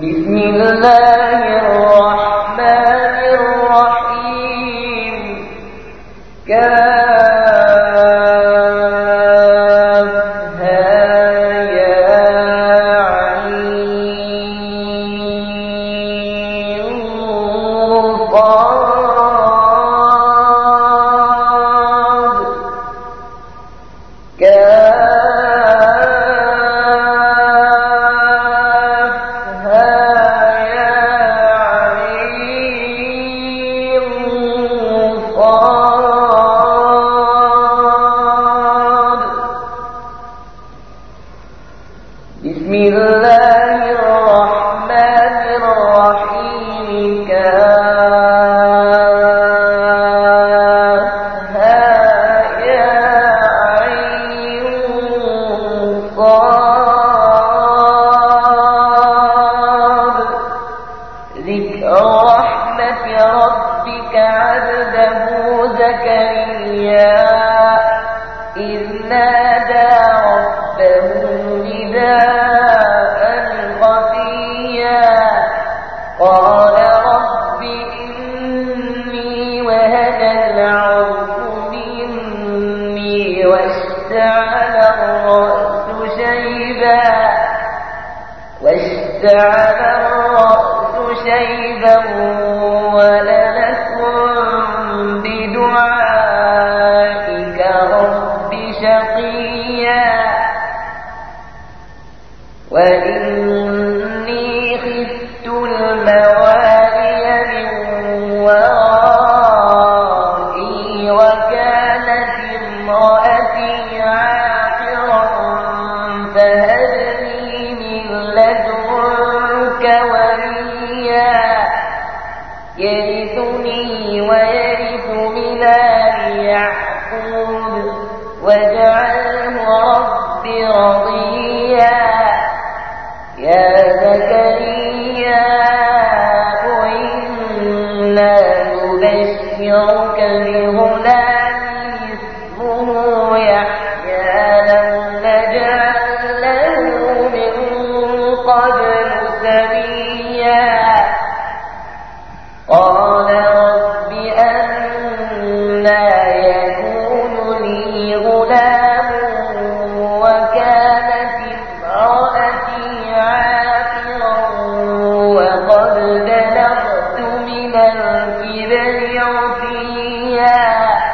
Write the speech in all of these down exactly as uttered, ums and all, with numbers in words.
بسم الله الرحمن الرحيم. كافها يا عين صاد بسم الله الرحمن الرحيم. كافها يا عين صاد ذكر رحمة ربك عبده زكريا إذ نادى ربه نداء خفيا قال رب إني وهن العظم مني واشتعل الرأس شيبا واشتعل الرأس شيبا ولم أكن بدعائك رب شقيا وإني خفت الموالي من ورائي وكانت امرأتي عاقرا فهب لي من لدنك وليا يرثني ويرث من آل يعقوب واجعله رب رضيا يا زكريا إنا نبشرك بغلام اسمه يحيى لم نجعل له من قبل سميا قال رب أنى يكون لي غلام وكانت امرأتي عاقرا وقد بلغت من الكبر عتيا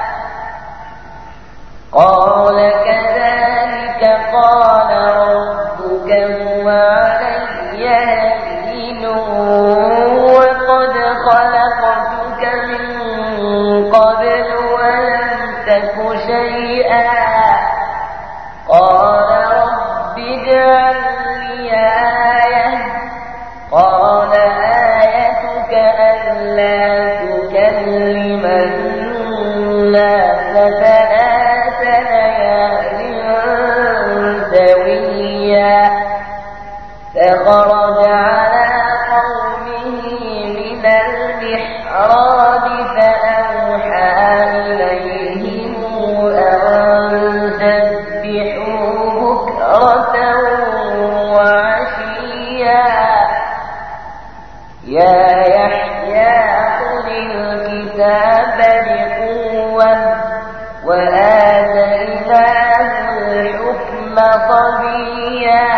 قال كذلك قال ربك هو علي هين وقد خلقتك من قبل ولم تك شيئا قال رب اجعل لي آية قال آيتك ألا تكلم الناس ثلاث ليال سويا فخرج على قومه من المحراب فأوحى إليهم أن سبحوا بكرة وعشيا يا يحيى خذ الكتاب بقوة وآتيناه الحكم صبيا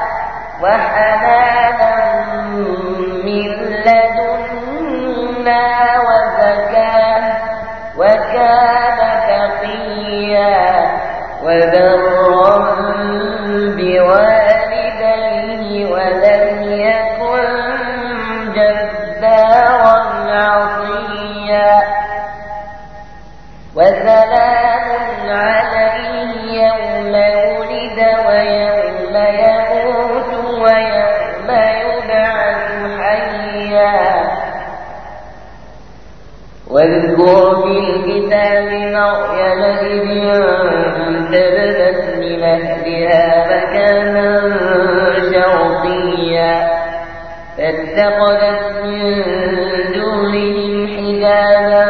وحنانا من لدنا وزكاة وكان تقيا وبرا بوالديه ولم يكن جبارا عصيا وسلام عليه يوم ولد ويوم يموت ويوم يبعث حيا واذكر في الكتاب مريم إذ انتبذت من أهلها مكانا شرقيا فاتخذت من دونهم حجابا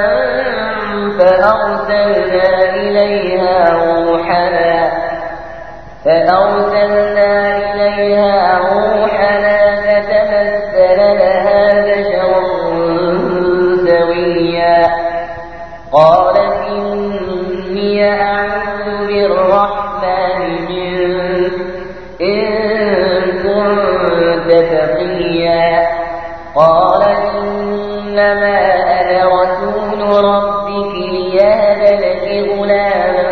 فأرسلنا إليها روحنا فأرسلنا إليها روحنا فتمثل فمثل لها بشرا سويا قالت إني أعوذ بالرحمن منك إن كنت تقيا قال إنما أنا رسول ربك ليهب لك غلاما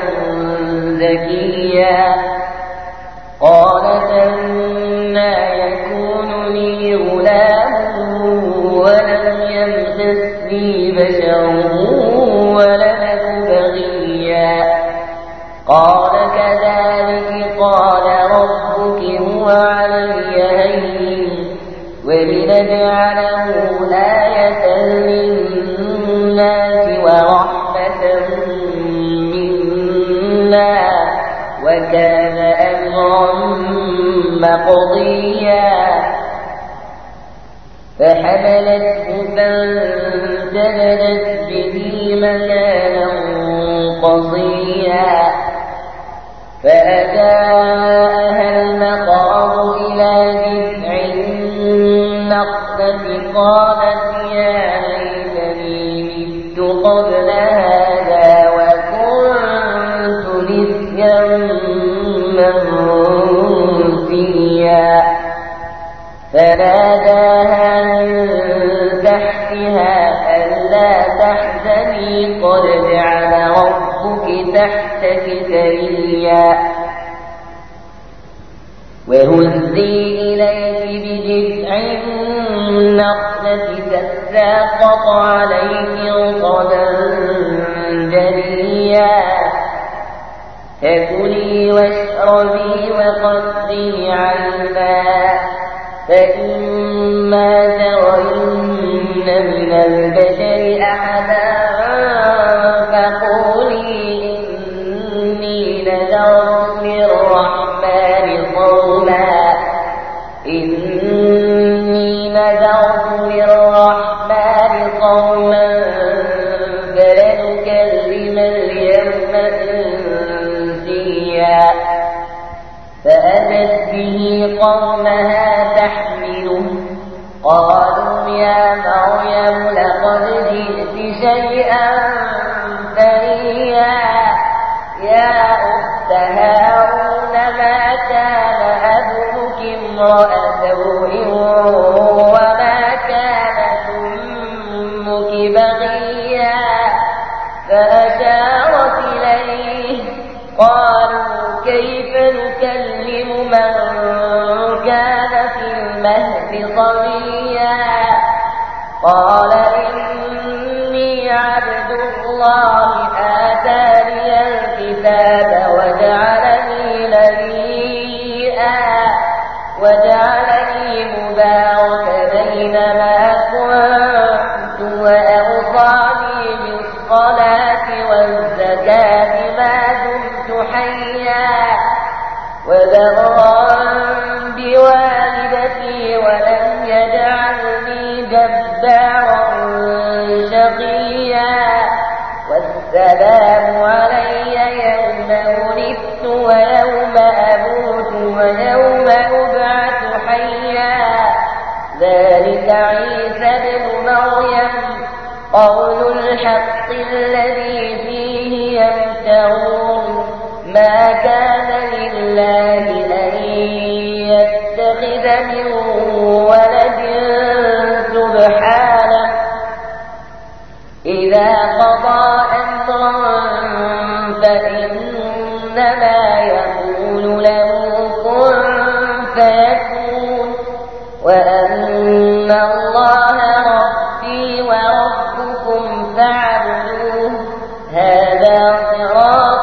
زكيا قالت أنى يكون لي غلام ولم يمسسني بشر ولم أك بغيا قال كذلك قال ربك هو علي هين ولنجعله آية للناس ورحمة منا وكان أمرا مقضيا فحملته فانتبذت به مكانا قصيا فأتاها المخاض إلى جذع النخلة قالت يا ليتني مت قبل هذا وكنت نسيا منسيا فناداها من تحتها ألا تحزني قد جعل ربك تحتك سريا وهزي إليك بجذع النخلة تساقط عليك رطبا جنيا فكلي واشربي وقدري عينا فإما ترين من البشر أحدا فقولي إني نذرت للرحمن صوما إني نذرت للرحمن صوما فلنكلم اليوم إنسيا فأتت به قومها تحمله قالوا يا مريم لقد جئت شيئا فريا يا أخت هارون ما كان أبوك امرأ سوء وما كانت أمك بغيا فأشارت إليه قالوا كيف نكلم من كان في المهد صبيا قال إني عبد الله آتاني الكتاب وجعلني نبيا وجعلني مباركا أينما كنت وأوصاني بالصلاة والزكاة ما دمت حيا وبرا بوالدتي ولم يجعلني جبارا شقيا والسلام علي يوم ولدت ويوم أموت ويوم أبعث حيا ذلك عيسى ابن مريم قول الحق الذي فيه يمترون ما كان لله أن يتخذ من ولد سبحانه إذا قضى أمرا فإنما يقول له كن فيكون وأن الله ربي وربكم فاعبدوه هذا صراط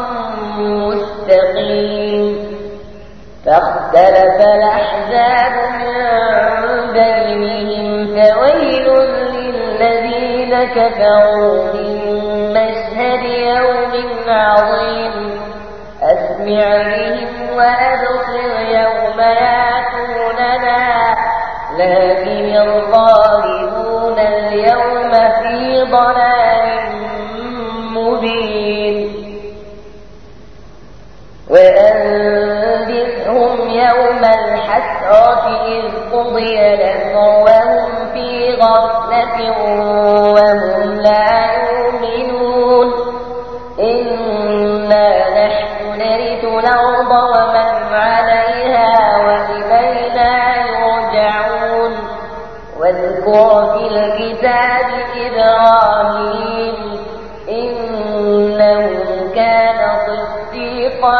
مستقيم فاختلف الأحزاب من بينهم فويل للذين كفروا من مشهد يوم عظيم أسمع بهم وأبصر يوم يأتوننا لكن الظالمون اليوم في ضلال مبين وأنذرهم يوم الحسرة إذ قضي الأمر قرية وهم لا يؤمنون إنا نحن نرث الأرض ومن عليها وإلينا يرجعون واذكر في الكتاب إبراهيم إنه كان صديقا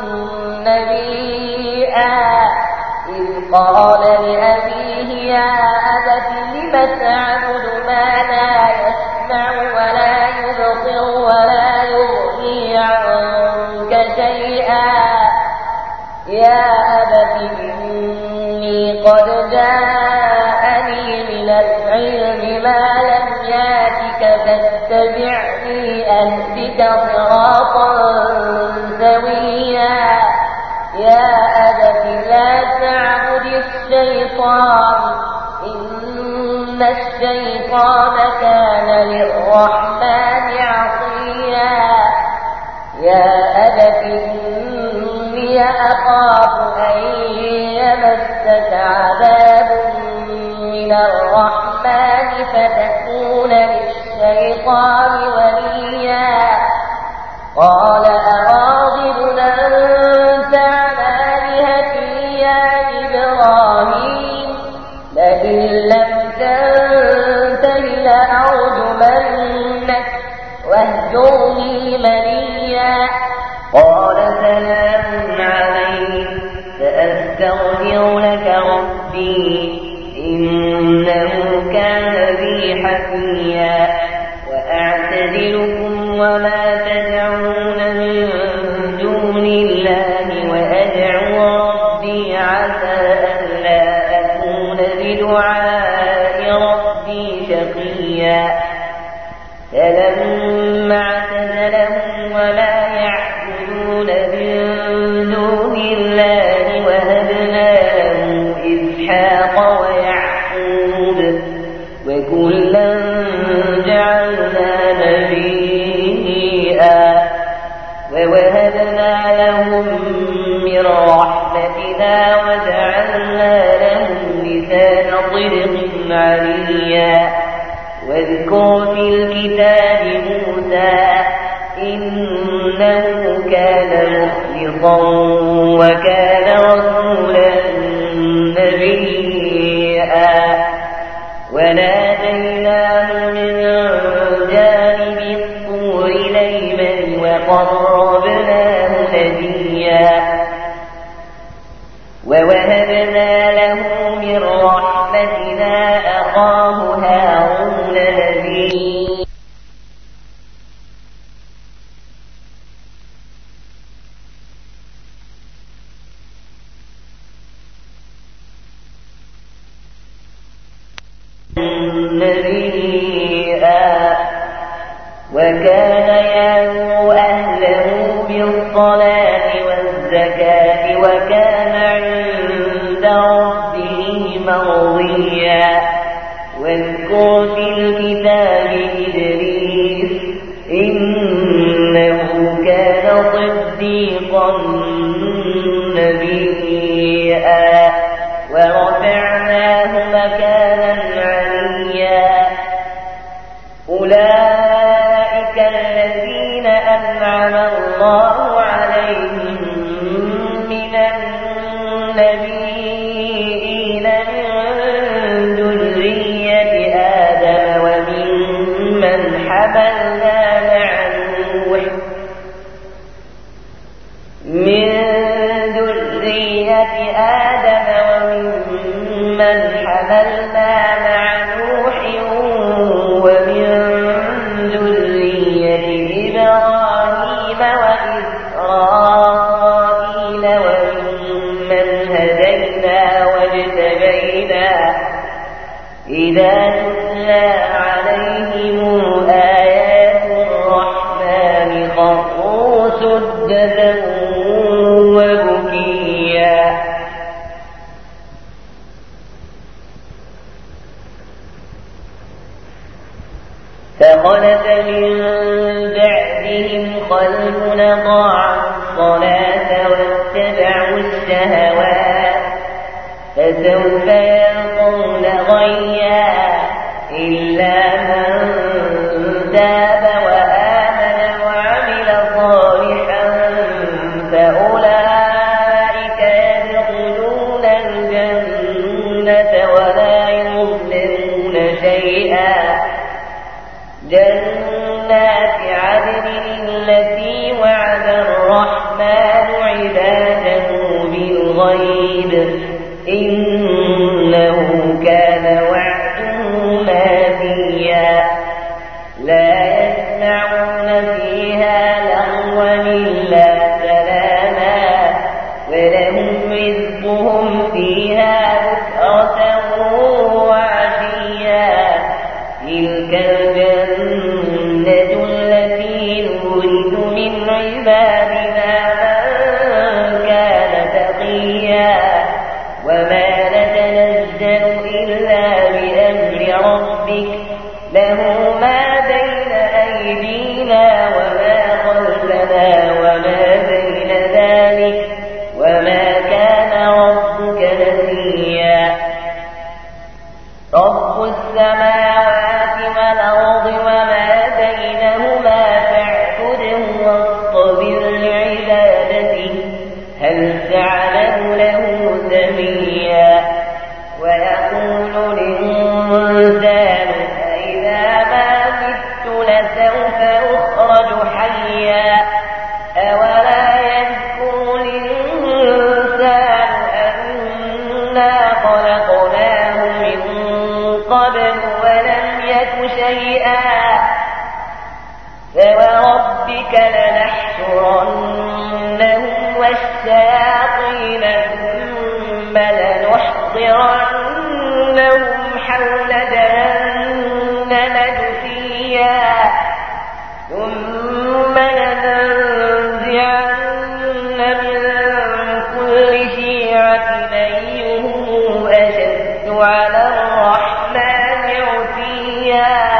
نبيا إذ قال لأبيه يا أبت لم تعبد ما لا يسمع ولا يبصر ولا يغني عنك شيئا يا أبت إني قد جاءني من العلم ما لم ياتك فاتبعني أهدك صراطا سويا يا أبت لا تعبد الشيطان إن الشيطان كان للرحمن عصيا يا أبت إني أخاف أن يمسك عذاب من الرحمن فتكون للشيطان وليا قال أراغب أنت عن آلهتي يا إبراهيم لئن لم تنته لأرجمنك واهجرني مليا قال سلام عليك سأستغفر لك ربي إنه كان بي حفيا وأعتزلكم وما تدعون من دون الله وأدعو ربي عسى ألا أكون بدعاء ربي شقيا فلما اعتزلهم وما يعبدون من دون الله وهبنا له إسحاق ويعقوب وكلا جعلنا نبيا ووهبنا لهم من رحمتنا وجعلنا لهم لسان صدق عليا واذكر في الكتاب موسى إنه كان مخلصا وكان رسولا نبيا وناديناه من جانب الطور الأيمن وقربناه نجيا ووهبنا له من رحمتنا أخاه هارون نبيا نبيا وكان يأمر أهله بالصلاة والزكاة وكان عند ربه مرضيا واذكر في الكتاب إدريس إنه كان صديقا نبيا ورفعناه مكانا عليا أولئك الذين أنعم الله عليهم من النبيين من ذرية آدم وممن حملنا مع نوح من ذرية آدم وممن حملنا مع نوح ومن ذرية إبراهيم وإسرائيل وممن هدينا واجتبينا إذا تتلى عليهم آيات الرحمن خروا سجدا وبكيا فخلف من بعدهم خلف أضاعوا الصلاة واتبعوا الشهوات فسوف يلقون غيا جنات عدن التي وعد الرحمن عباده بالغيب إنه كان وعده ماتيا لا يسمعون فيها لغوا إلا سلاما ولهم رزقهم فيها بكرة وعشيا تلك الجنة التي نورث من عبادنا من كان تقيا وما نتنزل إلا بأمر ربك له ما بين أيدينا وما خلفنا وما بين ذلك وما كان ربك نسيا رب السماوات والأرض وما بينهما فاعبده واصطبر لعبادته هل تعلم له سميا ويقول الإنسان أإذا ما مت لسوف أخرج حيا أولا يذكر الإنسان أنا خلقناه من قبل ولم يك شيئا فوربك لنحشرنهم والشياطين ثم لنحضرنهم حول جهنم جثيا ثم لننزعن من كل شيعة أيهم أشد على الرحمن عتيا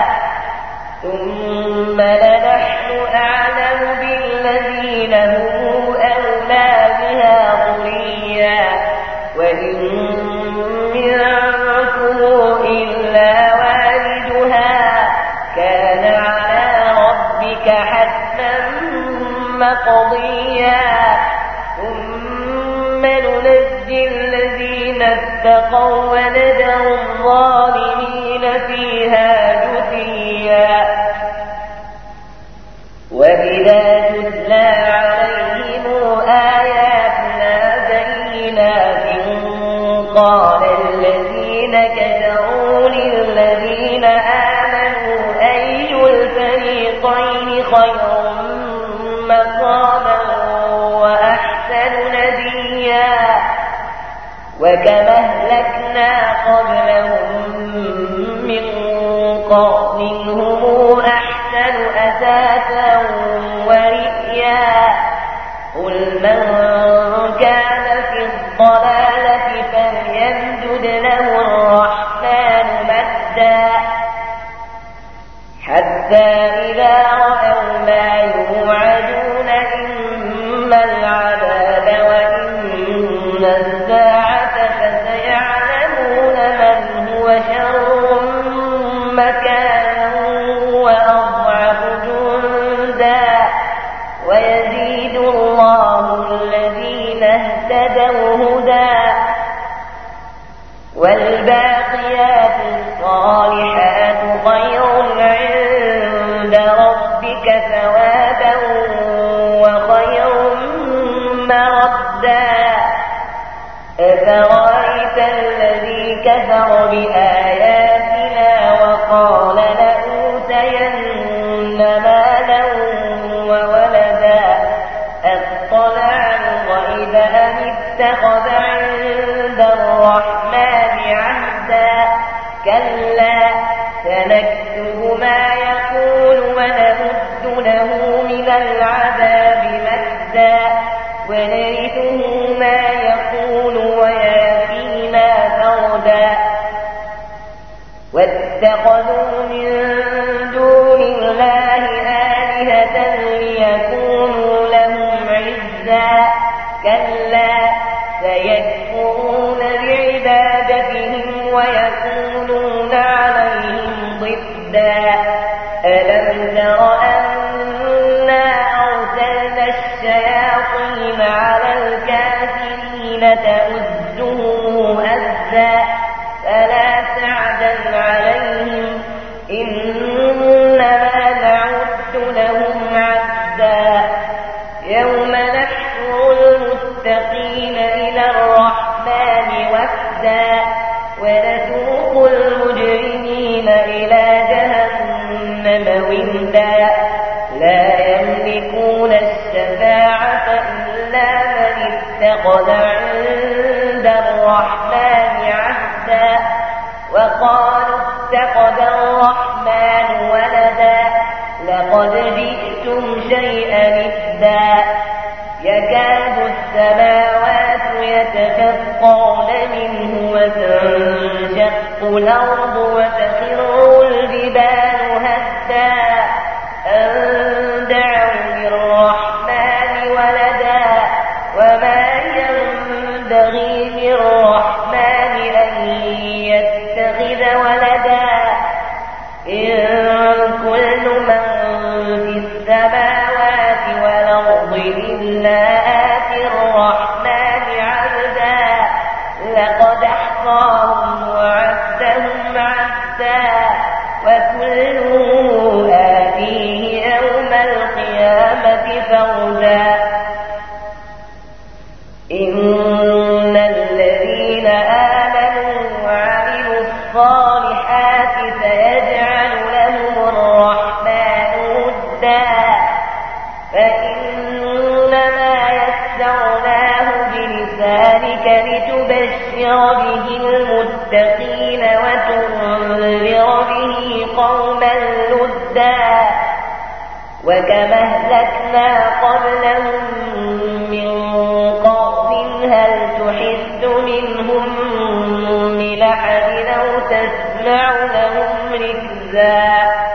ثم لنحن أعلم بالذين هم أولى بها ضريا وإن منكم إلا واردها كان على ربك حتما مقضيا ثم ننجي الذين اتقوا ونذر الظالمين فيها جثيا وإذا تتلى عليهم آياتنا بينات قال الذين كفروا للذين آمنوا أي الفريقين خير مقاما وأحسن نديا وكما أهلكنا قبلهم من قرن هم أحسن أثاثا ورئيا قل من كان في الضلالة فليمدد له الرحمن مدا حتى إذا رأوا ما يوعدون إما العذاب وإن الساعة فسيعلمون من هو شر مكانا وأضعف جندا ويزيد الله الذين اهتدوا هدى والباقيات الصالحات خير عند ربك ثوابا وخير مردا أفرأيت الذي كفر بآياتنا وقال لأوتين مالا وولدا أطلع الغيب أم اتخذ عند الرحمن عهدا كلا سنكتب ما يقول ونمد له من العذاب مدا ونرثه ما يقول وياتينا فردا واتخذوا من دون الله آلهة ليكونوا لهم عزا كلا سيكفرون بعبادتهم ويكونون عليهم ضدا ألم تر أنا أرسلنا الشياطين على الكافرين تؤزهم أزا فلا تعجل عليهم إنما اتخذ عند الرحمن عهدا وقالوا اتخذ الرحمن ولدا لقد جئتم شيئا إدا يكاد السماوات يتفطرن منه وتنشق الأرض وتخر الجبال هدا أن دعوا للرحمن ولدا وما ينبغي للرحمن أن يتخذ ولدا إن كل من في السماوات والأرض إلا آتي الرحمن عبدا لقد أحصاهم وعدهم عدا وكلهم آتيه يوم القيامة فردا إن الذين آمنوا وعملوا الصالحات سيجعل لهم الرحمن ودا فإنما يسرناه بلسانك لتبشر به المتقين وتنذر به قوما لدا وكما أهلكنا قبلهم من قرن هل تحس منهم من أحد أو تسمع لهم ركزا